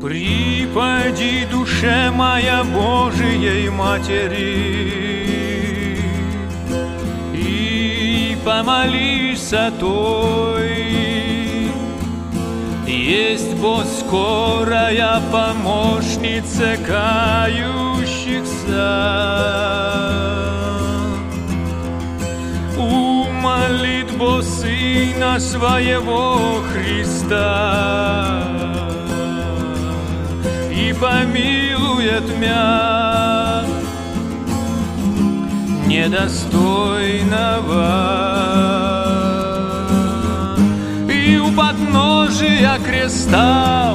Припади, душе моя, Божией Матери, и помолись о той. Есть бо скорая помощница кающихся, умолит бо Сына Своего Христа и помилует мя недостойного. И у подножия креста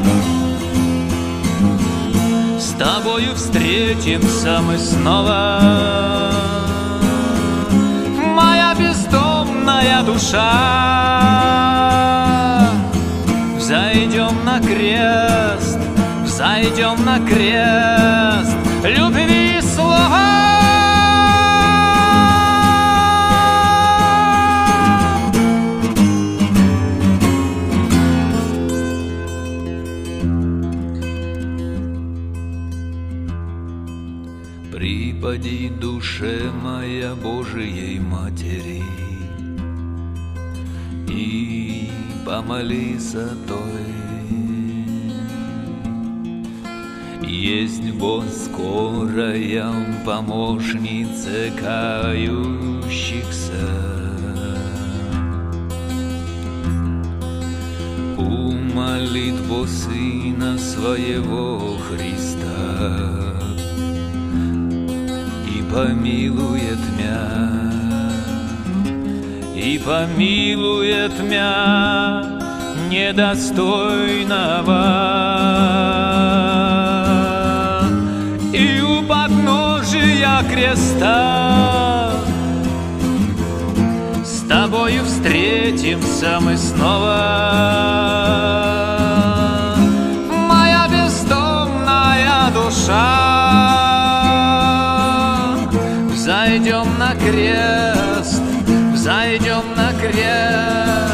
с тобою встретимся мы снова. Моя бездомная душа, взойдем на крест, взойдем на крест любви слова. Припади, душе моя, Божией Матери, и помолись о той. Есть бо скорая помощница кающихся, умолит бо Сына Своего Христа и помилует мя недостойного. И у подножия креста с тобою встретимся мы снова. Моя бездомная душа, взойдем на крест, взойдем на крест